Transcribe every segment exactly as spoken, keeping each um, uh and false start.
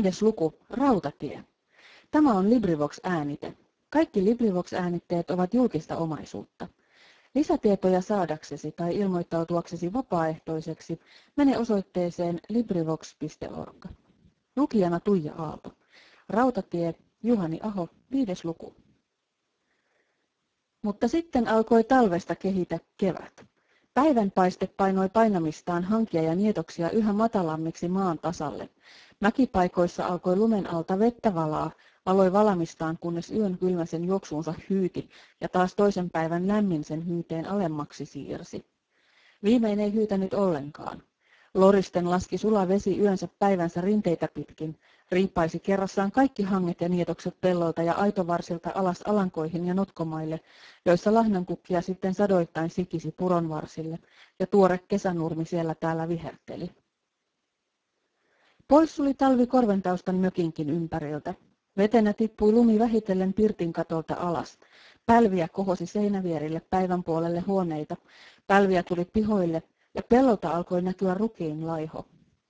Viides luku, Rautatie. Tämä on LibriVox-äänite. Kaikki LibriVox-äänitteet ovat julkista omaisuutta. Lisätietoja saadaksesi tai ilmoittautuaksesi vapaaehtoiseksi mene osoitteeseen librivox piste org. Lukijana Tuija Aalto. Rautatie, Juhani Aho, viides luku. Mutta sitten alkoi talvesta kehitä kevät. Päivänpaiste painoi painamistaan hankia ja nietoksia yhä matalammiksi maan tasalle. Mäkipaikoissa alkoi lumen alta vettä valaa, valoi valamistaan, kunnes yön kylmä sen juoksuunsa hyyti ja taas toisen päivän lämmin sen hyyteen alemmaksi siirsi. Viimein ei hyytänyt ollenkaan. Loristen laski sula vesi yönsä päivänsä rinteitä pitkin, riippaisi kerrassaan kaikki hanget ja nietokset pellolta ja aitovarsilta alas alankoihin ja notkomaille, joissa lahnankukkia sitten sadoittain sikisi puronvarsille, ja tuore kesänurmi siellä täällä viherteli. Pois suli talvi Korventaustan mökinkin ympäriltä. Vetenä tippui lumi vähitellen pirtin katolta alas. Pälviä kohosi seinävierille päivän puolelle huoneita. Pälviä tuli pihoille ja pellolta alkoi näkyä rukiin laiho.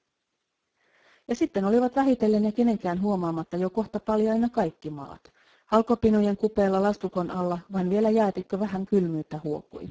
Ja sitten olivat vähitellen ja kenenkään huomaamatta jo kohta paljaina kaikki maat. Halkopinojen kupeella lastukon alla vain vielä jäätikkö vähän kylmyyttä huokui.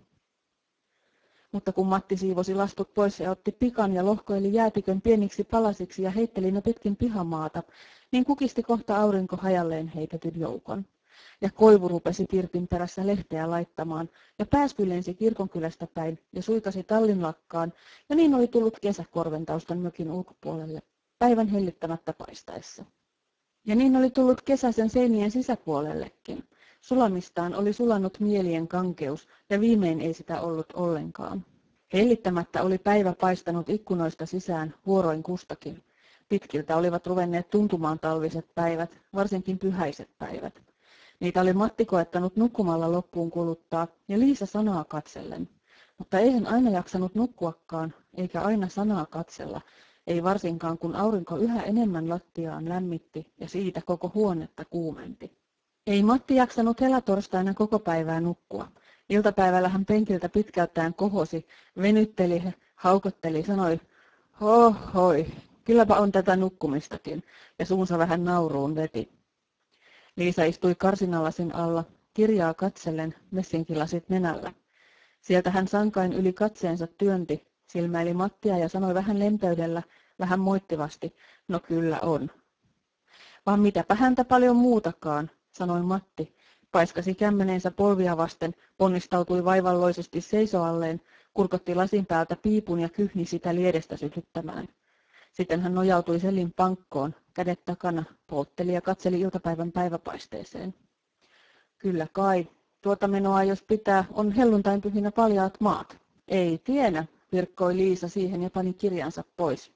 Mutta kun Matti siivosi lastut pois ja otti pikan ja lohkoili jäätikön pieniksi palasiksi ja heitteli ne pitkin pihamaata, niin kukisti kohta aurinko hajalleen heitetyn joukon. Ja koivu rupesi pirtin perässä lehteä laittamaan, ja pääsky lensi kirkonkylästä päin ja suikasi tallin lakkaan, ja niin oli tullut kesä Korventaustan mökin ulkopuolelle, päivän hellittämättä paistaessa. Ja niin oli tullut kesä sen seinien sisäpuolellekin. Sulamistaan oli sulanut mielien kankeus, ja viimein ei sitä ollut ollenkaan. Hellittämättä oli päivä paistanut ikkunoista sisään, vuoroin kustakin. Pitkiltä olivat ruvenneet tuntumaan talviset päivät, varsinkin pyhäiset päivät. Niitä oli Matti koettanut nukkumalla loppuun kuluttaa, ja Liisa sanaa katsellen. Mutta ei hän aina jaksanut nukkuakaan, eikä aina sanaa katsella, ei varsinkaan kun aurinko yhä enemmän lattiaan lämmitti ja siitä koko huonetta kuumenti. Ei Matti jaksanut helatorstaina koko päivää nukkua. Iltapäivällä hän penkiltä pitkältään kohosi, venytteli, haukotteli, sanoi, hohoi, kylläpä on tätä nukkumistakin, ja suunsa vähän nauruun veti. Liisa istui karsinalasin alla, kirjaa katsellen, messinkilasit nenällä. Sieltä hän sankain yli katseensa työnti, silmäili Mattia ja sanoi vähän lempeydellä, vähän moittivasti, no kyllä on. Vaan mitäpä häntä paljon muutakaan, sanoi Matti, paiskasi kämmeneensä polvia vasten, ponnistautui vaivalloisesti seisoalleen, kurkotti lasin päältä piipun ja kyhni sitä liedestä sytyttämään. Sitten hän nojautui selin pankkoon, kädet takana, poltteli ja katseli iltapäivän päiväpaisteeseen. Kyllä kai, tuota menoa jos pitää, on helluntainpyhinä paljaat maat. Ei tiedä, virkkoi Liisa siihen ja pani kirjansa pois.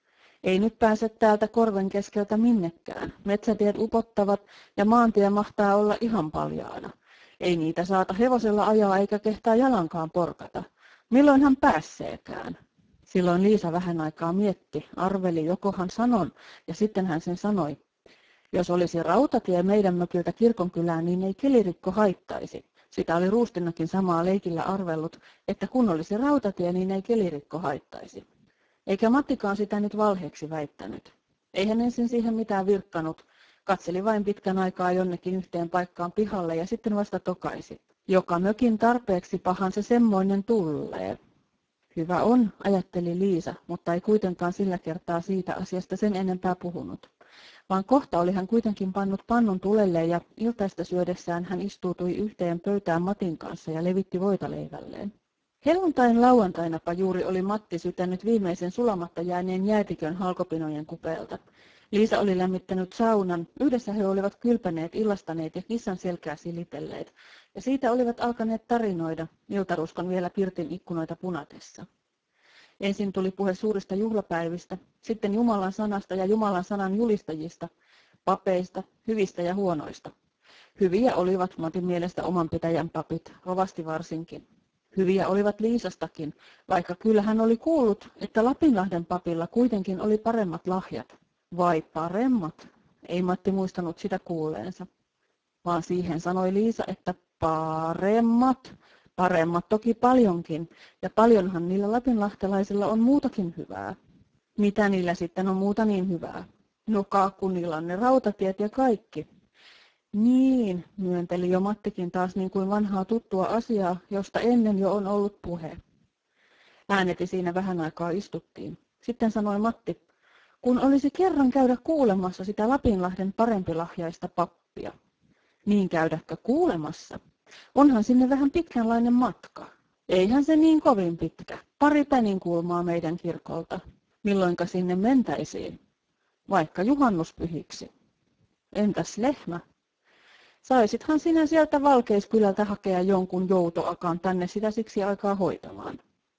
Ei nyt pääse täältä korven keskeltä minnekään. Metsätiet upottavat ja maantie mahtaa olla ihan paljaana. Ei niitä saata hevosella ajaa eikä kehtaa jalankaan porkata. Milloin hän päässeekään? Silloin Liisa vähän aikaa mietti, arveli jokohan sanon, ja sitten hän sen sanoi. Jos olisi rautatie meidän mökiltä kirkonkylään, niin ei kelirikko haittaisi. Sitä oli Ruustinakin samaa leikillä arvellut, että kun olisi rautatie, niin ei kelirikko haittaisi. Eikä Mattikaan sitä nyt valheeksi väittänyt. Ei hän ensin siihen mitään virkkanut, katseli vain pitkän aikaa jonnekin yhteen paikkaan pihalle ja sitten vasta tokaisi. Joka mökin tarpeeksi pahan se semmoinen tullee. Hyvä on, ajatteli Liisa, mutta ei kuitenkaan sillä kertaa siitä asiasta sen enempää puhunut. Vaan kohta oli hän kuitenkin pannut pannun tulelle ja iltaista syödessään hän istuutui yhteen pöytään Matin kanssa ja levitti voita leivälleen. Helluntain lauantainapa juuri oli Matti sytänyt viimeisen sulamatta jääneen jäätikön halkopinojen kupeelta. Liisa oli lämmittänyt saunan, yhdessä he olivat kylpäneet, illastaneet ja kissan selkää silitelleet, ja siitä olivat alkaneet tarinoida, iltaruskon vielä pirtin ikkunoita punatessa. Ensin tuli puhe suurista juhlapäivistä, sitten Jumalan sanasta ja Jumalan sanan julistajista, papeista, hyvistä ja huonoista. Hyviä olivat Matin mielestä oman pitäjän papit, rovasti varsinkin. Hyviä olivat Liisastakin, vaikka kyllä hän oli kuullut, että Lapinlahden papilla kuitenkin oli paremmat lahjat. Vai paremmat? Ei Matti muistanut sitä kuulleensa. Vaan siihen sanoi Liisa, että paremmat, paremmat toki paljonkin, ja paljonhan niillä lapinlahtelaisilla on muutakin hyvää. Mitä niillä sitten on muuta niin hyvää? No Kaakunilan rautatiet ja kaikki. Niin, myönteli jo Mattikin taas niin kuin vanhaa tuttua asiaa, josta ennen jo on ollut puhe. Ääneti siinä vähän aikaa istuttiin. Sitten sanoi Matti, kun olisi kerran käydä kuulemassa sitä Lapinlahden parempilahjaista pappia. Niin käydäkö kuulemassa? Onhan sinne vähän pitkänlainen matka. Eihän se niin kovin pitkä. Pari peninkulmaa meidän kirkolta. Milloinka sinne mentäisiin? Vaikka juhannuspyhiksi. Entäs lehmä? Saisithan sinä sieltä Valkeiskylältä hakea jonkun joutoakaan tänne sitä siksi aikaa hoitamaan.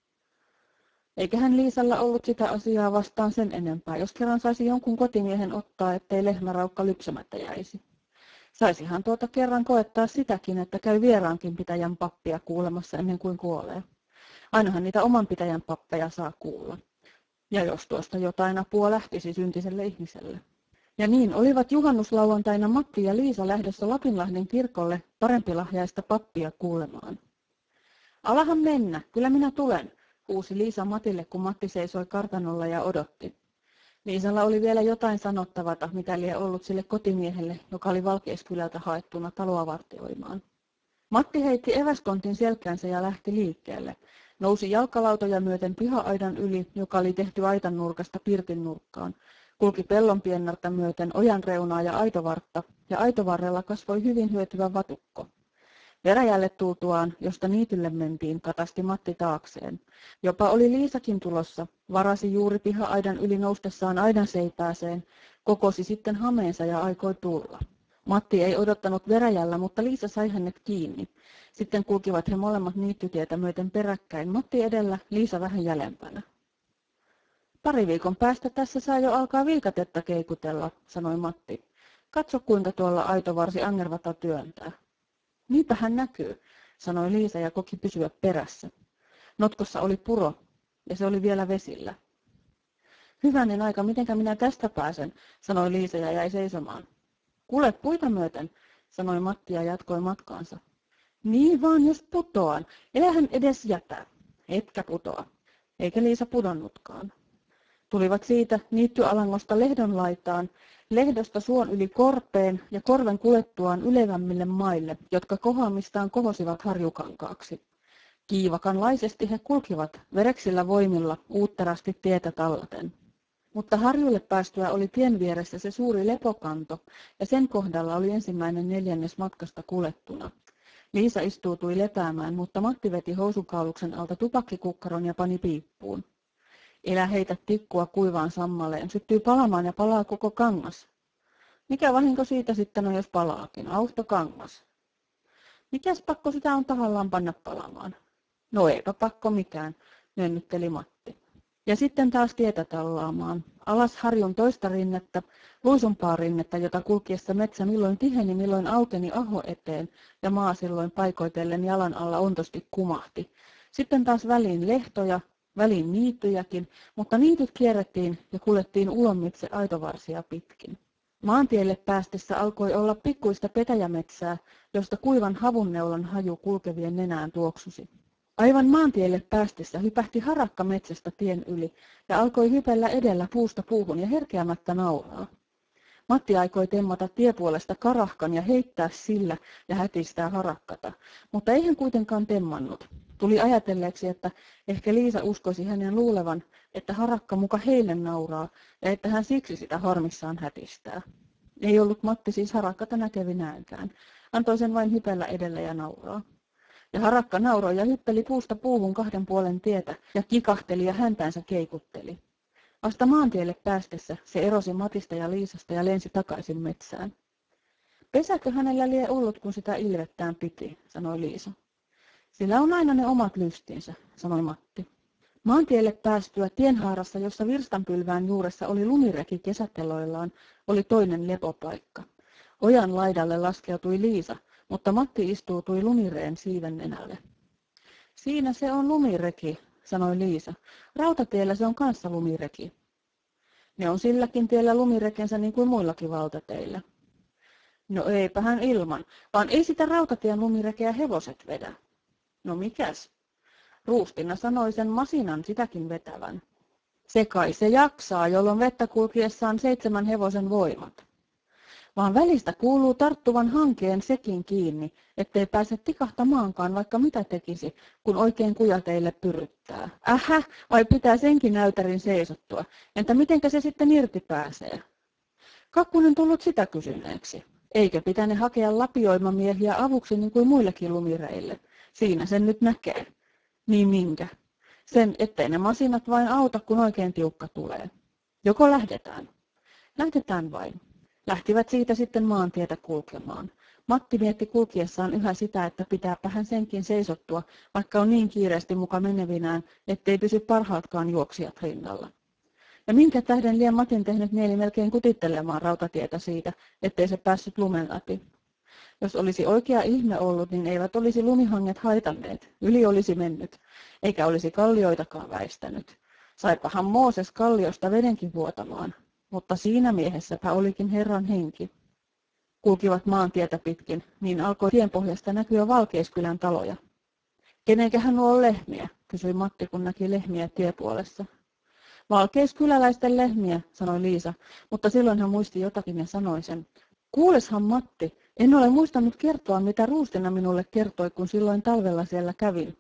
Eiköhän Liisalla ollut sitä asiaa vastaan sen enempää, jos kerran saisi jonkun kotimiehen ottaa, ettei lehmäraukka lypsämättä jäisi. Saisihan tuota kerran koettaa sitäkin, että käy vieraankin pitäjän pappia kuulemassa ennen kuin kuolee. Ainahan niitä oman pitäjän pappeja saa kuulla. Ja jos tuosta jotain apua lähtisi syntiselle ihmiselle. Ja niin olivat juhannuslauantaina Matti ja Liisa lähdössä Lapinlahden kirkolle parempilahjaista pappia kuulemaan. Alahan mennä, kyllä minä tulen, huusi Liisa Matille, kun Matti seisoi kartanolla ja odotti. Liisalla oli vielä jotain sanottavata, mitä lie ollut sille kotimiehelle, joka oli Valkeiskylältä haettuna taloa vartioimaan. Matti heitti eväskontin selkäänsä ja lähti liikkeelle. Nousi jalkalautoja myöten piha-aidan yli, joka oli tehty aitan nurkasta pirtin nurkkaan. Kulki pellonpiennarta myöten ojan reunaa ja aitovartta, ja aitovarrella kasvoi hyvin hyötyvä vatukko. Veräjälle tultuaan, josta niitylle mentiin, katasti Matti taakseen. Jopa oli Liisakin tulossa, varasi juuri piha-aidan yli noustessaan aidan seipääseen, kokosi sitten hameensa ja aikoi tulla. Matti ei odottanut veräjällä, mutta Liisa sai hänet kiinni. Sitten kulkivat he molemmat niittytietä myöten peräkkäin, Matti edellä, Liisa vähän jäljempänä. Pari viikon päästä tässä saa jo alkaa viikatetta keikutella, sanoi Matti. Katso kuinka tuolla aitovarsi angervata työntää. Niinpä hän näkyy, sanoi Liisa ja koki pysyä perässä. Notkossa oli puro, ja se oli vielä vesillä. Hyvänen aika, mitenkä minä tästä pääsen, sanoi Liisa ja jäi seisomaan. Kuule puita myöten, sanoi Matti ja jatkoi matkaansa. Niin vaan, jos putoan, elähän edes jätä. Etkä putoa, eikä Liisa pudonnutkaan. Tulivat siitä niittyalangosta lehdon laitaan, lehdosta suon yli korpeen ja korven kulettuaan ylevämmille maille, jotka kohoamistaan kohosivat harjukankaaksi. Kiivakanlaisesti he kulkivat vereksillä voimilla uutterasti tietä tallaten. Mutta harjulle päästyä oli tien vieressä se suuri lepokanto, ja sen kohdalla oli ensimmäinen neljännes matkasta kulettuna. Liisa istuutui lepäämään, mutta Matti veti housukauluksen alta tupakkikukkaron ja pani piippuun. Elä heitä tikkua kuivaan sammaleen, syttyy palamaan ja palaa koko kangas. Mikä vahinko siitä sitten on, jos palaakin? Auhto kangas. Mikäs pakko sitä on tahallaan panna palamaan? No eipä pakko mikään, myönnytteli Matti. Ja sitten taas tietä tallaamaan. Alas harjun toista rinnettä, luisumpaa rinnettä, jota kulkiessa metsä milloin tiheni, milloin aukeni aho eteen, ja maa silloin paikoitellen jalan alla ontosti kumahti. Sitten taas väliin lehtoja, väliin niittyjäkin, mutta niityt kierrettiin ja kuljettiin ulommitse aitovarsia pitkin. Maantielle päästessä alkoi olla pikkuista petäjämetsää, josta kuivan havunneulan haju kulkevien nenään tuoksusi. Aivan maantielle päästessä hypähti harakka metsästä tien yli ja alkoi hypellä edellä puusta puuhun ja herkeämättä nauraa. Matti aikoi temmata tiepuolesta karahkan ja heittää sillä ja hätistää harakkata, mutta ei hän kuitenkaan temmannut. Tuli ajatelleeksi, että ehkä Liisa uskoisi hänen luulevan, että harakka muka heille nauraa ja että hän siksi sitä harmissaan hätistää. Ei ollut Matti siis harakkata näkevinäänkään. Antoi sen vain hypellä edellä ja nauraa. Ja harakka nauroi ja hyppeli puusta puuhun kahden puolen tietä ja kikahteli ja häntäänsä keikutteli. Vasta maantielle päästessä se erosi Matista ja Liisasta ja lensi takaisin metsään. Pesäkö hänellä lie ollut, kun sitä ilvettään piti, sanoi Liisa. Sillä on aina ne omat lystinsä, sanoi Matti. Maantielle päästyä tienhaarassa, jossa virstanpylvään juuressa oli lumireki kesäteloillaan, oli toinen lepopaikka. Ojan laidalle laskeutui Liisa, mutta Matti istuutui lumireen siiven nenälle. Siinä se on lumireki, sanoi Liisa. Rautatiellä se on kanssa lumireki. Ne on silläkin tiellä lumirekensä niin kuin muillakin valtateillä. No eipähän ilman, vaan ei sitä rautatien lumirekeä hevoset vedä. No mikäs? Ruustina sanoi sen masinan sitäkin vetävän. Se kai se jaksaa, jolloin vettä kulkiessaan seitsemän hevosen voimat. Vaan välistä kuuluu tarttuvan hankeen sekin kiinni, ettei pääse tikahtamaankaan vaikka mitä tekisi, kun oikein kujateille pyryttää. Ähä, vai pitää senkin näytärin seisottua? Entä mitenkä se sitten irti pääsee? Kakkunen tullut sitä kysyneeksi. Eikö pitäne hakea lapioimamiehiä avuksi niin kuin muillekin lumireille? Siinä sen nyt näkee. Niin minkä? Sen, ettei ne masinat vain auta, kun oikein tiukka tulee. Joko lähdetään? Lähdetään vain. Lähtivät siitä sitten maantietä kulkemaan. Matti mietti kulkiessaan yhä sitä, että pitääpä hän senkin seisottua, vaikka on niin kiireesti muka menevinään, ettei pysy parhaatkaan juoksijat rinnalla. Ja minkä tähden lie Matin tehnyt mieli melkein kutittelemaan rautatietä siitä, ettei se päässyt lumen läpi. Jos olisi oikea ihme ollut, niin eivät olisi lumihanget haitanneet, yli olisi mennyt, eikä olisi kallioitakaan väistänyt. Saipahan Mooses kalliosta vedenkin vuotamaan, mutta siinä miehessäpä olikin Herran henki. Kulkivat maantietä pitkin, niin alkoi tienpohjasta näkyä Valkeiskylän taloja. Kenenkähän nuo on lehmiä, kysyi Matti, kun näki lehmiä tiepuolessa. Valkeiskyläläisten lehmiä, sanoi Liisa, mutta silloin hän muisti jotakin ja sanoi sen. Kuuleshan Matti, en ole muistanut kertoa, mitä Ruustina minulle kertoi, kun silloin talvella siellä kävin.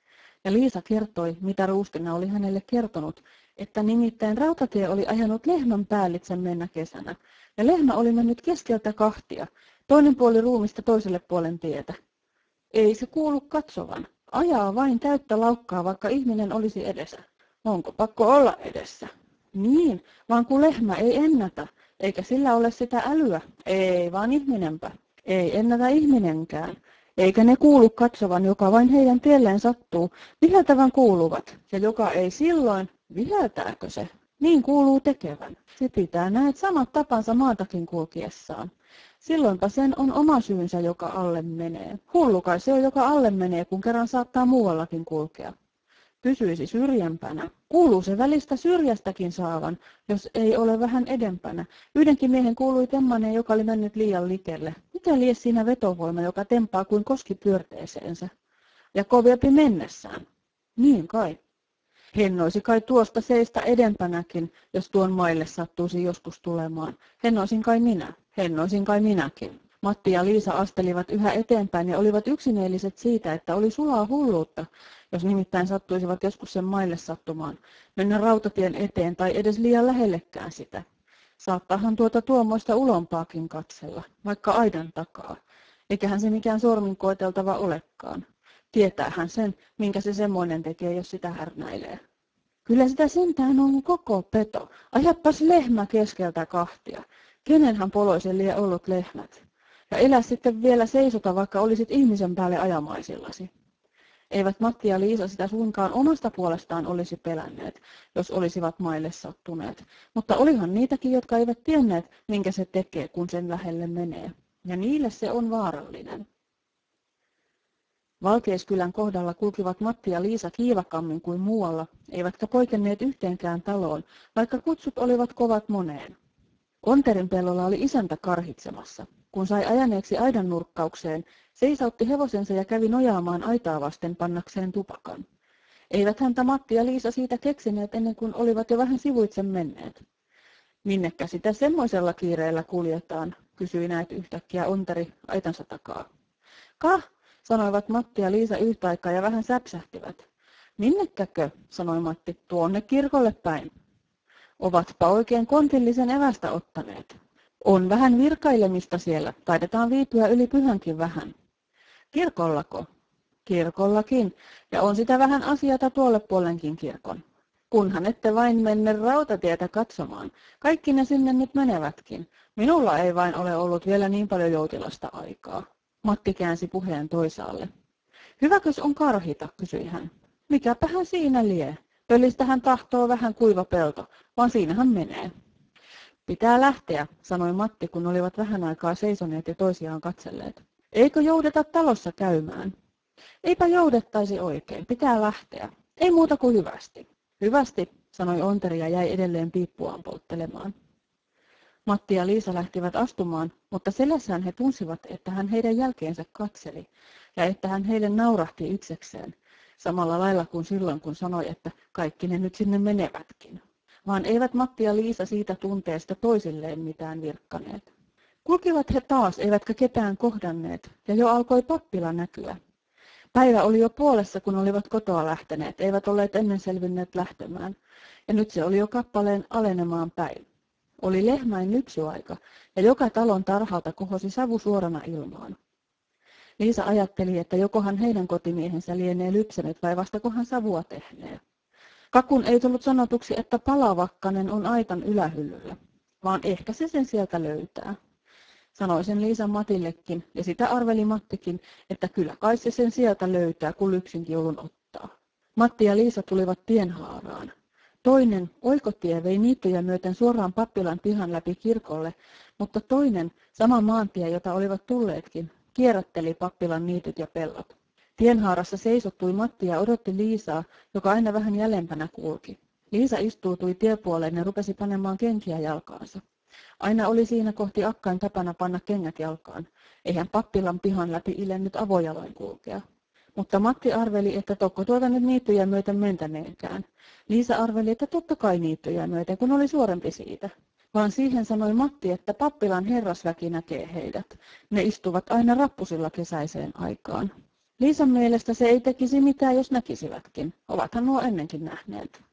Ja Liisa kertoi, mitä Ruustina oli hänelle kertonut, että nimittäin rautatie oli ajanut lehmän päällitse mennä kesänä, ja lehmä oli mennyt keskeltä kahtia, toinen puoli ruumista toiselle puolen tietä. Ei se kuulu katsovan, ajaa vain täyttä laukkaa, vaikka ihminen olisi edessä. Onko pakko olla edessä? Niin, vaan kun lehmä ei ennätä, eikä sillä ole sitä älyä. Ei, vaan ihminenpä. Ei ennätä ihminenkään. Eikä ne kuulu katsovan, joka vain heidän tielleen sattuu. Viheltävän kuuluvat, ja joka ei silloin, viheltääkö se? Niin kuuluu tekevän. Se pitää näet samat tapansa maatakin kulkiessaan. Silloinpa sen on oma syynsä, joka alle menee. Hullu kai se on, joka alle menee, kun kerran saattaa muuallakin kulkea. Pysyisi syrjempänä. Kuuluu se välistä syrjästäkin saavan, jos ei ole vähän edempänä. Yhdenkin miehen kuului temmaneen, joka oli mennyt liian likelle. Mitä lie siinä vetovoima, joka tempaa kuin koski pyörteeseensä? Ja kovempi mennessään. Niin kai. Hennoisi kai tuosta seistä edempänäkin, jos tuon maille sattuisi joskus tulemaan. Hennoisin kai minä. Hennoisin kai minäkin. Matti ja Liisa astelivat yhä eteenpäin ja olivat yksimieliset siitä, että oli sulaa hulluutta, jos nimittäin sattuisivat joskus sen maille sattumaan, mennä rautatien eteen tai edes liian lähellekään sitä. Saattaahan tuota tuommoista ulompaakin katsella, vaikka aidan takaa, eiköhän se mikään sormin koeteltava olekaan. Tietäähän sen, minkä se semmoinen tekee, jos sitä härnäilee. Kyllä sitä sentään on koko peto. Ajappas lehmä keskeltä kahtia. Kenenhän poloisen lie ollut lehmät? Ja elä sitten vielä seisota, vaikka olisit ihmisen päälle ajamaisillasi. Eivät Matti ja Liisa sitä suinkaan omasta puolestaan olisi pelänneet, jos olisivat maille sattuneet. Mutta olihan niitäkin, jotka eivät tienneet, minkä se tekee, kun sen lähelle menee. Ja niille se on vaarallinen. Valkeiskylän kohdalla kulkivat Matti ja Liisa kiivakammin kuin muualla, eivätkä poikenneet yhteenkään taloon, vaikka kutsut olivat kovat moneen. Onterin pellolla oli isäntä karhitsemassa. Kun sai ajaneeksi aidan nurkkaukseen, seisautti hevosensa ja kävi nojaamaan aitaa vasten pannakseen tupakan. Eivät häntä Matti ja Liisa siitä keksineet ennen kuin olivat jo vähän sivuitse menneet. Minnekä sitä semmoisella kiireellä kuljetaan, kysyi näet yhtäkkiä Onteri aitansa takaa. Kah, sanoivat Matti ja Liisa yhtä aikaa ja vähän säpsähtivät. Minnekäkö, sanoi Matti, tuonne kirkolle päin. Ovatpa oikein kontillisen evästä ottaneet. On vähän virkailemista siellä, taidetaan viipyä yli pyhänkin vähän. Kirkollako? Kirkollakin, ja on sitä vähän asiata tuolle puolenkin kirkon. Kunhan ette vain menne rautatietä katsomaan, kaikki ne sinne nyt menevätkin. Minulla ei vain ole ollut vielä niin paljon joutilasta aikaa. Matti käänsi puheen toisaalle. Hyväkös on karhita, kysyi hän. Mikäpähän siinä lie? Pölistähän tahtoo vähän kuiva pelto, vaan siinähän menee. Pitää lähteä, sanoi Matti, kun olivat vähän aikaa seisoneet ja toisiaan katselleet. Eikö joudeta talossa käymään? Eipä joudettaisi oikein, pitää lähteä. Ei muuta kuin hyvästi. Hyvästi, sanoi Onteri ja jäi edelleen piippuaan polttelemaan. Matti ja Liisa lähtivät astumaan, mutta selässään he tunsivat, että hän heidän jälkeensä katseli ja että hän heille naurahti itsekseen, samalla lailla kuin silloin, kun sanoi, että kaikki ne nyt sinne menevätkin. vaan eivät Matti ja Liisa siitä tunteesta toisilleen mitään virkkaneet. Kulkivat he taas, eivätkä ketään kohdanneet, ja jo alkoi pappila näkyä. Päivä oli jo puolessa, kun olivat kotoa lähteneet, eivät olleet ennen selvinneet lähtemään, ja nyt se oli jo kappaleen alenemaan päin. Oli lehmäin lypsyaika, ja joka talon tarhalta kohosi savu suorana ilmaan. Liisa ajatteli, että jokohan heidän kotimiehensä lienee lypsänyt vai vastakohan savua tehnee. Kakun ei tullut sanotuksi, että palavakkanen on aitan ylähyllyllä, vaan ehkä se sen sieltä löytää. Sanoi sen Liisa Matillekin, ja sitä arveli Mattikin, että kyllä kai se sen sieltä löytää, kun lypsinkiulun ottaa. Matti ja Liisa tulivat tienhaaraan. Toinen, oikotie, vei niittyjä myöten suoraan pappilan pihan läpi kirkolle, mutta toinen, sama maantie, jota olivat tulleetkin, kierrätteli pappilan niityt ja pellot. Tienhaarassa seisottui Matti ja odotti Liisaa, joka aina vähän jäljempänä kulki. Liisa istuutui tiepuoleen ja rupesi panemaan kenkiä jalkaansa. Aina oli siinä kohti akkain tapana panna kengät jalkaan. Eihän pappilan pihan läpi ilennyt avojaloin kulkea. Mutta Matti arveli, että tokko tuota nyt niittyjä myöten mentäneenkään. Liisa arveli, että totta kai niittyjä myöten, kun oli suorempi siitä. Vaan siihen sanoi Matti, että pappilan herrasväki näkee heidät. Ne istuvat aina rappusilla kesäiseen aikaan. Liisan mielestä se ei tekisi mitään, jos näkisivätkin. Ovathan nuo ennenkin nähneet.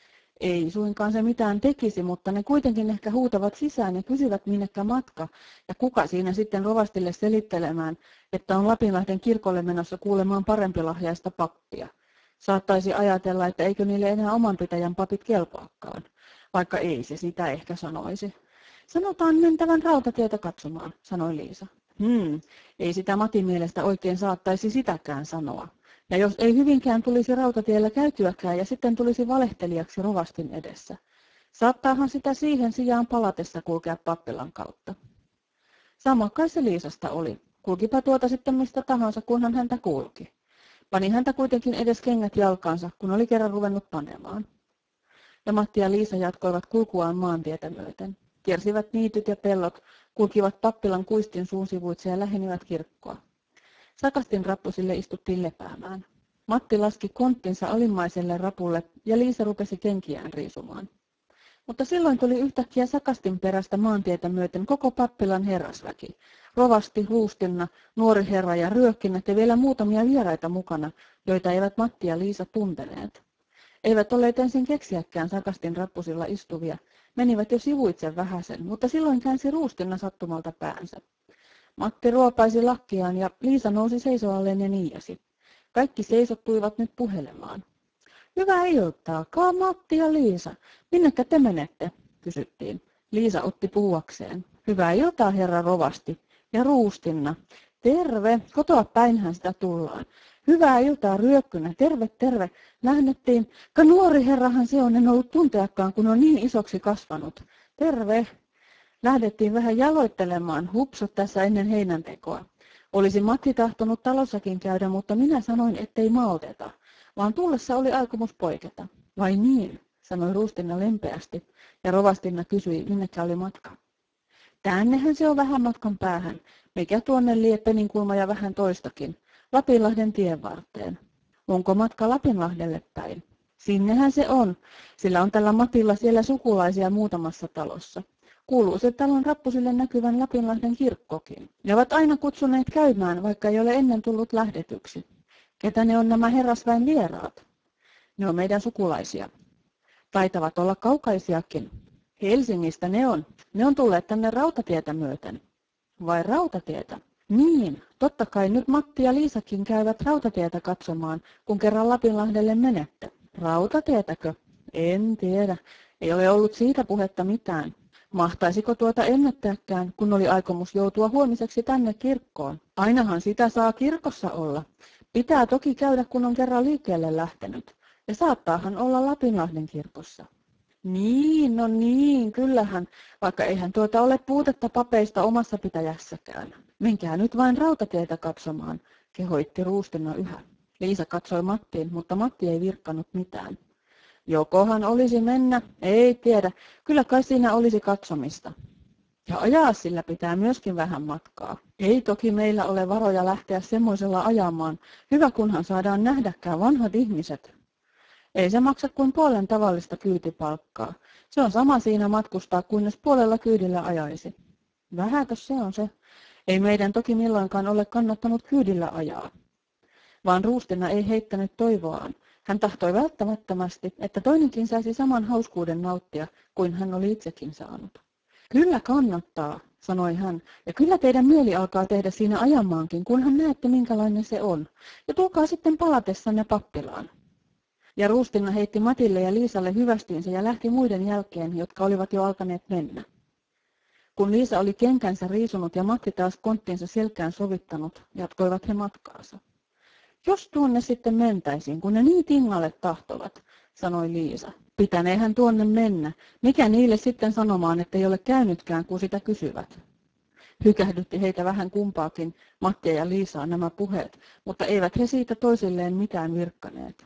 Ei suinkaan se mitään tekisi, mutta ne kuitenkin ehkä huutavat sisään ja kysyvät minnekä matka, ja kuka siinä sitten rovastille selittelemään, että on Lapinlahden kirkolle menossa kuulemaan parempilahjaista pappia. Saattaisi ajatella, että eikö niille enää oman pitäjän papit kelpaakaan, vaikka ei se sitä ehkä sanoisi. Sanotaan mentävän rautatietä katsomaan, sanoi Liisa. Hmm, ei sitä Matin mielestä oikein saattaisi sitäkään sanoa. Ja jos ei hyvinkään tulisi rautatiellä käytyäkään ja sitten tulisi valehtelijaksi rovastin edessä. Saattaahan sitä siihen sijaan palatessa kulkea pappilan kautta. Sama kai se Liisasta oli. Kulkipa tuota sitten mistä tahansa, kunhan häntä kulki. Pani häntä kuitenkin edes kengät jalkaansa, kun oli kerran ruvennut panemaan. Ja Matti ja Liisa jatkoivat kulkuaan maantietä myöten. Kiersivät niityt ja pellot, kulkivat pappilan kuistin suun sivuitse ja lähenivät kirkkoa. Sakastin rappusille istuttiin lepäämään. Matti laski konttinsa alimmaiselle rapulle ja Liisa rupesi kenkiään riisumaan. Mutta silloin tuli yhtäkkiä sakastin perästä maantietä myöten koko pappilan herrasväki. Rovasti, Ruustinna, nuori herra ja ryökkinnät ja vielä muutamia vieraita mukana, joita eivät Matti ja Liisa tunteneet. Eivät olleet ensin keksiäkään sakastin rappusilla istuvia, menivät jo sivuitse vähäsen, mutta silloin käänsi Ruustinna sattumalta päänsä. Matti ruopaisi lakkiaan ja Liisa nousi seisoalleen ja niiasi. Kaikki seisottuivat nyt puhelemaan. Hyvää iltaa, kaa Matti ja Liisa. Minnekä te menette? Kysyttiin. Liisa otti puhuakseen. Hyvää iltaa, herra rovasti. Ja Ruustinna. Terve, kotoa päinhän sitä tullaan. Hyvää iltaa, Ryökkynä. Terve, terve. Lähdettiin. Ka nuori herrahan se on, en ollut tunteakaan, kun on niin isoksi kasvanut. Terve. Lähdettiin vähän jaloittelemaan, hupsut tässä ennen heinäntekoa. Olisi Matti tahtonut talossakin käydä, mutta minä sanoin, ettei malteta, vaan tullessa oli aikomus poiketa. Vai niin, sanoi Ruustinna lempeästi, ja Rovastinna kysyi, minnekä oli matka. Tännehän se on vähän matkan päähän, mikä tuonne lie Peninkulma ja vähän toistakin, Lapinlahden tien varteen. Onko matka Lapinlahdelle päin? Sinnehän se on, sillä on tällä Matilla siellä sukulaisia muutamassa talossa. Kuuluu se talon rappusille näkyvän Lapinlahden kirkkokin. Ne ovat aina kutsuneet käymään, vaikka ei ole ennen tullut lähdetyksi. Ketä ne on nämä herrasväen vieraat? Ne on meidän sukulaisia. Taitavat olla kaukaisiakin. Helsingistä ne on. Ne on tulleet tänne rautatietä myöten. Vai rautatietä? Niin, totta kai nyt Matti ja Liisakin käyvät rautatietä katsomaan, kun kerran Lapinlahdelle menette. Rautatietäkö? En tiedä. Ei ole ollut siitä puhetta mitään. Mahtaisiko tuota ennättääkään, kun oli aikomus joutua huomiseksi tänne kirkkoon? Ainahan sitä saa kirkossa olla. Pitää toki käydä, kun on kerran liikkeelle lähtenyt. Ja saattaahan olla Lapinlahden kirkossa. Niin, no niin, kyllähän, vaikka eihän tuota ole puutetta papeista omassa pitäjässäkään. Menkää nyt vain rautatietä katsomaan, kehoitti Ruustinna yhä. Liisa katsoi Mattiin, mutta Matti ei virkkanut mitään. Jokohan olisi mennä, ei tiedä, kyllä kai siinä olisi katsomista. Ja ajaa sillä pitää myöskin vähän matkaa. Ei toki meillä ole varoja lähteä semmoisella ajamaan, hyvä kunhan saadaan nähdäkään vanhat ihmiset. Ei se maksa kuin puolen tavallista kyytipalkkaa. Se on sama siinä matkustaa, kunnes puolella kyydillä ajaisi. Vähäkös se on se. Ei meidän toki milloinkaan ole kannattanut kyydillä ajaa. Vaan Ruustinna ei heittänyt toivoaan. Hän tahtoi välttämättömästi, että toinenkin saisi saman hauskuuden nauttia kuin hän oli itsekin saanut. Kyllä kannattaa, sanoi hän, ja kyllä teidän mieli alkaa tehdä siinä ajamaankin, kunhan näette minkälainen se on. Ja tulkaa sitten palatessanne pappilaan. Ja Ruustinna heitti Matille ja Liisalle hyvästiinsä ja lähti muiden jälkeen, jotka olivat jo alkaneet mennä. Kun Liisa oli kenkänsä riisunut ja Matti taas konttinsa selkään sovittanut, jatkoivat he matkaansa. Jos tuonne sitten mentäisiin, kun ne niin tingalle tahtovat, sanoi Liisa. Pitäneehän tuonne mennä. Mikä niille sitten sanomaan, ettei ole käynytkään, kun sitä kysyvät? Hykähdytti heitä vähän kumpaakin, Mattia ja Liisaa nämä puheet, mutta eivät he siitä toisilleen mitään virkkaneet.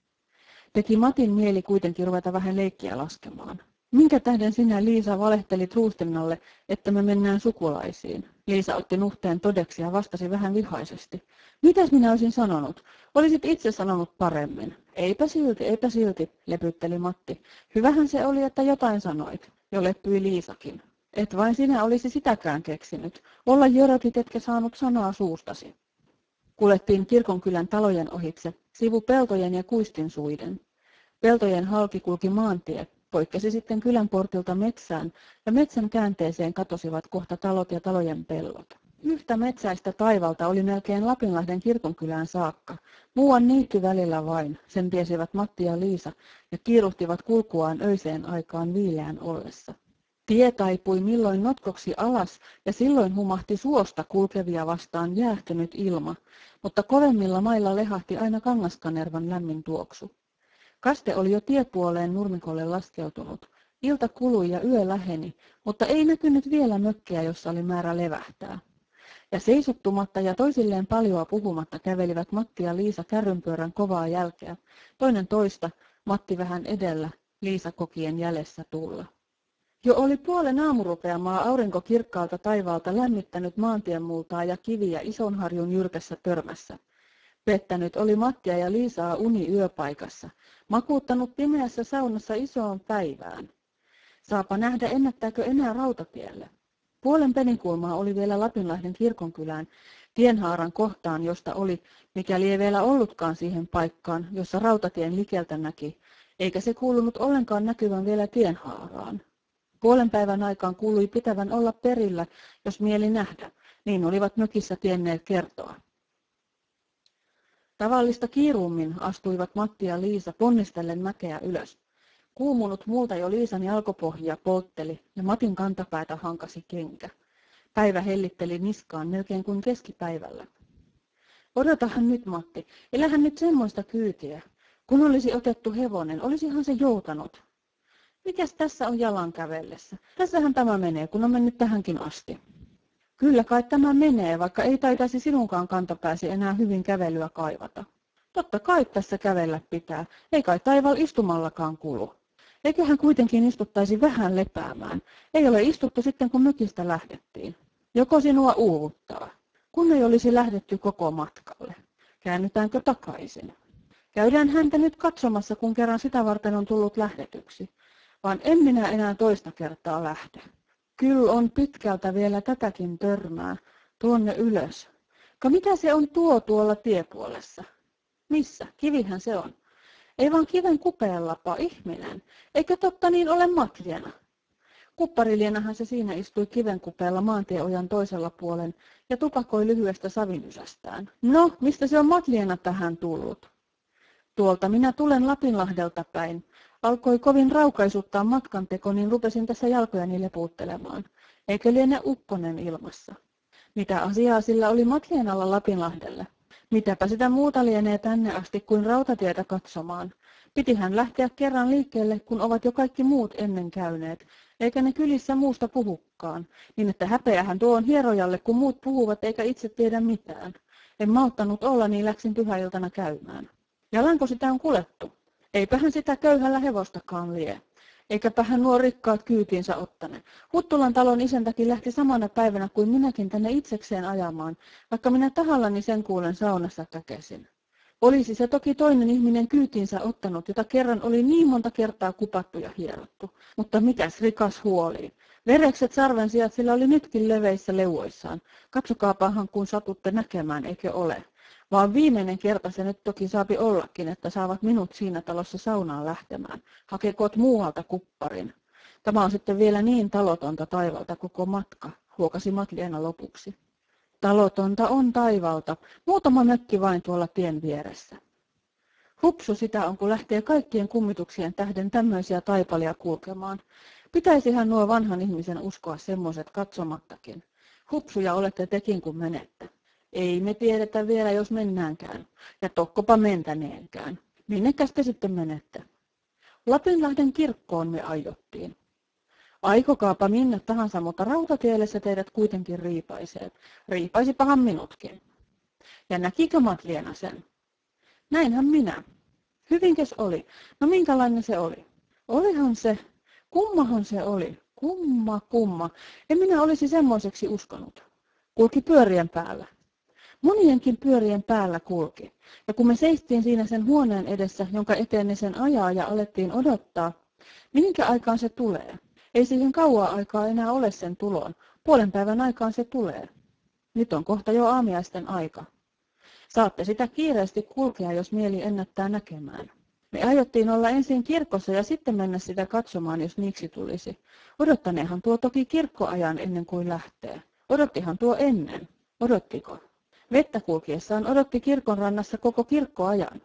Teki Matin mieli kuitenkin ruveta vähän leikkiä laskemaan. Minkä tähden sinä, Liisa, valehtelit Ruustinnalle, että me mennään sukulaisiin? Liisa otti nuhteen todeksi ja vastasi vähän vihaisesti. Mitäs minä olisin sanonut? Olisit itse sanonut paremmin. Eipä silti, eipä silti, lepytteli Matti. Hyvähän se oli, että jotain sanoit. Jo leppyi Liisakin. Et vain sinä olisi sitäkään keksinyt. Olla jörötit, etkä saanut sanaa suustasi. Kuljettiin kirkonkylän talojen ohitse, sivu peltojen ja kuistinsuiden. Peltojen halki kulki maantie, poikkesi sitten kylän portilta metsään, ja metsän käänteeseen katosivat kohta talot ja talojen pellot. Yhtä metsäistä taivalta oli melkein Lapinlahden kirkonkylään saakka, muuan niitty välillä vain, sen tiesivät Matti ja Liisa, ja kiiruhtivat kulkuaan öiseen aikaan viileän ollessa. Tie taipui milloin notkoksi alas, ja silloin humahti suosta kulkevia vastaan jäähtynyt ilma, mutta kovemmilla mailla lehahti aina Kangaskanervan lämmin tuoksu. Kaste oli jo tiepuoleen nurmikolle laskeutunut. Ilta kului ja yö läheni, mutta ei näkynyt vielä mökkiä, jossa oli määrä levähtää. Ja seisottumatta ja toisilleen paljoa puhumatta kävelivät Matti ja Liisa kärrynpyörän kovaa jälkeä, toinen toista, Matti vähän edellä, Liisa kokien jäljessä tulla. Jo oli puolen aamurupeamaa aurinko kirkkaalta taivaalta lämmittänyt maantien multaa ja kiviä Isonharjun jyrkässä törmässä. Pettänyt oli Mattia ja Liisaa uni yöpaikassa, makuuttanut pimeässä saunassa isoon päivään. Saapa nähdä, ennättääkö enää rautatielle. Puolen peninkulmaa oli vielä Lapinlahden kirkonkylään, tienhaaran kohtaan, josta oli, mikäli ei vielä ollutkaan siihen paikkaan, jossa rautatien likeltä näki, eikä se kuulunut ollenkaan näkyvän vielä tienhaaraan. Puolen päivän aikaan kuului pitävän olla perillä, jos mieli nähdä, niin olivat mökissä tienneet kertoa. Tavallista kiiruummin astuivat Matti ja Liisa ponnistellen mäkeä ylös. Kuumunut multa jo Liisan jalkopohjia poltteli ja Matin kantapäätä hankasi kenkä. Päivä hellitteli niskaan melkein kuin keskipäivällä. Odotahan nyt, Matti, elähän nyt semmoista kyytiä. Kun olisi otettu hevonen, olisihan se joutanut. Mikäs tässä on jalan kävellessä? Tässähän tämä menee, kun on mennyt tähänkin asti. Kyllä kai tämä menee, vaikka ei taitaisi sinunkaan kantapääsi enää hyvin kävelyä kaivata. Totta kai tässä kävellä pitää, ei kai taival istumallakaan kulu. Eiköhän kuitenkin istuttaisi vähän lepäämään. Ei ole istuttu sitten, kun mökistä lähdettiin. Joko sinua uuvuttaa? Kun ei olisi lähdetty koko matkalle. Käännytäänkö takaisin? Käydään häntä nyt katsomassa, kun kerran sitä varten on tullut lähdetyksi. Vaan en minä enää toista kertaa lähde. Kyllä on pitkältä vielä tätäkin törmää, tuonne ylös. Ka mitä se on tuo tuolla tiepuolessa? Missä? Kivihän se on. Ei vaan kiven kupeellapa, ihminen. Eikö totta niin ole Matliena? Kupparilienahan se siinä istui kiven kupeella maantieojan toisella puolen ja tupakoi lyhyestä savinysästään. No, mistä se on Matliena tähän tullut? Tuolta minä tulen Lapinlahdelta päin. Alkoi kovin raukaisuttaa matkanteko, niin rupesin tässä jalkojani lepuuttelemaan. Eikö liene ukkonen ilmassa? Mitä asiaa sillä oli Matlienalla Lapinlahdelle? Mitäpä sitä muuta lienee tänne asti kuin rautatietä katsomaan. Pitihän lähteä kerran liikkeelle, kun ovat jo kaikki muut ennen käyneet, eikä ne kylissä muusta puhukkaan, niin että häpeähän tuo on hierojalle, kun muut puhuvat eikä itse tiedä mitään. En malttanut olla, niin läksin pyhäiltana käymään. Jalanko sitä on kuljettu? Eipähän sitä köyhällä hevostakaan lie. Eikäpähän nuo rikkaat kyytiinsä ottane. Huttulan talon isäntäkin lähti samana päivänä kuin minäkin tänne itsekseen ajamaan, vaikka minä tahallani sen kuulen saunassa käkesin. Olisi se toki toinen ihminen kyytiinsä ottanut, jota kerran oli niin monta kertaa kupattu ja hierottu. Mutta mikäs rikas huoli. Verekset sarvensijat sillä oli nytkin leveissä leuoissaan. Katsokaapahan kun satutte näkemään, eikö ole. Vaan viimeinen kerta se nyt toki saapi ollakin, että saavat minut siinä talossa saunaan lähtemään. Hakekoot muualta kupparin. Tämä on sitten vielä niin talotonta taivalta koko matka, huokasi Matleena lopuksi. Talotonta on taivalta, muutama mökki vain tuolla tien vieressä. Hupsu sitä on, kun lähtee kaikkien kummituksien tähden tämmöisiä taipalia kulkemaan. Pitäisihän nuo vanhan ihmisen uskoa semmoiset katsomattakin. Hupsuja olette tekin, kun menette. Ei me tiedetä vielä, jos mennäänkään. Ja tokkopa mentäneenkään. Minnekäs te sitten menette? Lapinlahden kirkkoon me aiottiin. Aikokaapa minne tahansa, mutta rautatielle se teidät kuitenkin riipaisee. Riipaisipahan minutkin. Ja näkikö Matleena sen? Näinhän minä. Hyvinkes oli? No minkälainen se oli? Olihan se. Kummahan se oli? Kumma, kumma. En minä olisi semmoiseksi uskonut. Kulki pyörien päällä. Monienkin pyörien päällä kulki. Ja kun me seistiin siinä sen huoneen edessä, jonka eteen ne sen ajaa ja alettiin odottaa, mihinkä aikaan se tulee? Ei siihen kauaa aikaa enää ole sen tuloon. Puolen päivän aikaan se tulee. Nyt on kohta jo aamiaisten aika. Saatte sitä kiireesti kulkea, jos mieli ennättää näkemään. Me aiottiin olla ensin kirkossa ja sitten mennä sitä katsomaan, jos niiksi tulisi. Odottaneehan tuo toki kirkkoajan ennen kuin lähtee. Odottihan tuo ennen. Odottiko? Vettä kulkiessaan odotti kirkon rannassa koko kirkkoajan.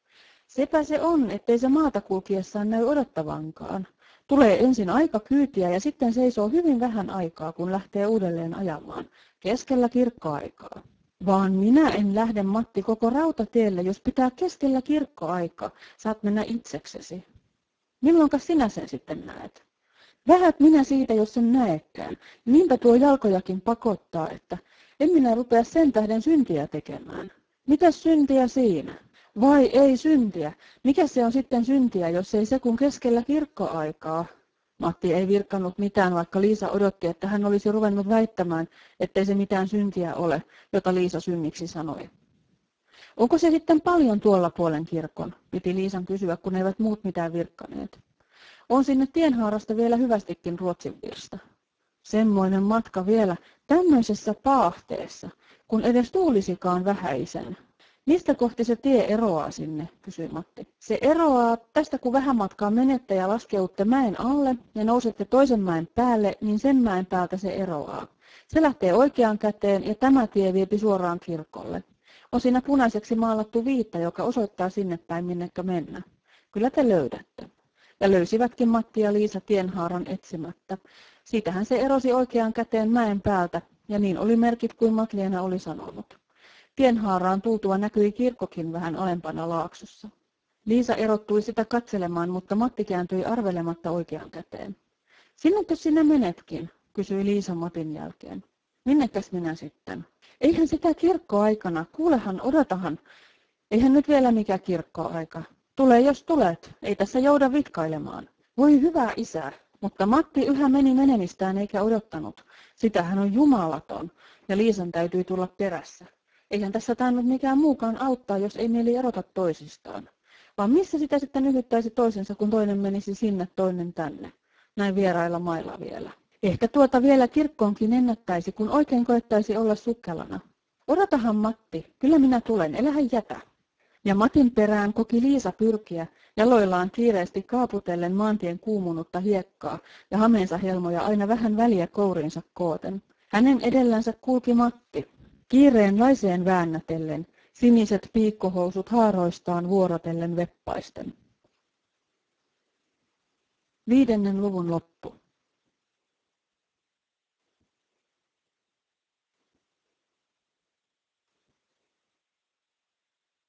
Sepä se on, ettei se maata kulkiessaan näy odottavankaan. Tulee ensin aika kyytiä ja sitten seisoo hyvin vähän aikaa, kun lähtee uudelleen ajamaan. Keskellä kirkkoaikaa. Vaan minä en lähde, Matti, koko rautatielle, jos pitää keskellä kirkkoaikaa. Saat mennä itseksesi. Milloinka sinä sen sitten näet? Vähät minä siitä, jos sen näekään. Niinpä tuo jalkojakin pakottaa, että en minä rupea sen tähden syntiä tekemään. Mitäs syntiä siinä? Vai ei syntiä? Mikä se on sitten syntiä, jos ei se kun keskellä kirkkoaikaa? Matti ei virkkanut mitään, vaikka Liisa odotti, että hän olisi ruvennut väittämään, ettei se mitään syntiä ole, jota Liisa synniksi sanoi. Onko se sitten paljon tuolla puolen kirkon? Piti Liisan kysyä, kun eivät muut mitään virkkaneet. On sinne tienhaarasta vielä hyvästikin Ruotsin virsta. Semmoinen matka vielä tämmöisessä paahteessa, kun edes tuulisikaan vähäisen. Mistä kohti se tie eroaa sinne, kysyi Matti. Se eroaa tästä, kun vähän matkaa menette ja laskeutte mäen alle ja nousette toisen mäen päälle, niin sen mäen päältä se eroaa. Se lähtee oikeaan käteen ja tämä tie viepi suoraan kirkolle. On siinä punaiseksi maalattu viitta, joka osoittaa sinne päin, minnekä mennä. Kyllä te löydätte. Ja löysivätkin Matti ja Liisa tienhaaran etsimättä. Siitähän se erosi oikeaan käteen mäen päältä, ja niin oli merkit kuin Matleena oli sanonut. Tienhaaraan tultua näkyi kirkkokin vähän alempana laaksossa. Liisa erottui sitä katselemaan, mutta Matti kääntyi arvelematta oikeaan käteen. Sinnekö sinä menetkin, kysyi Liisa Matin jälkeen. Minnekäs minä sitten? Eihän sitä kirkkoaikana, kuulehan, odotahan. Eihän nyt vielä mikä kirkkoaika. Tule jos tulet, ei tässä jouda vitkailemaan. Voi hyvä isä, mutta Matti yhä meni menemistään eikä odottanut. Sitähän on jumalaton, ja Liisan täytyi tulla perässä. Eihän tässä tainnut mikään muukaan auttaa, jos ei mieli erota toisistaan. Vaan missä sitä sitten yhyttäisi toisensa, kun toinen menisi sinne, toinen tänne. Näin vierailla mailla vielä. Ehkä tuota vielä kirkkoonkin ennättäisi, kun oikein koettaisi olla sukkelana. Odotahan Matti, kyllä minä tulen, elähän jätä. Ja Matin perään koki Liisa pyrkiä, jaloillaan kiireesti kaaputellen maantien kuumunutta hiekkaa ja hameensa helmoja aina vähän väliä kouriinsa kooten. Hänen edellänsä kulki Matti, kiireen laiseen väännätellen, siniset piikkohousut haaroistaan vuorotellen veppaisten. Viidennen luvun loppu.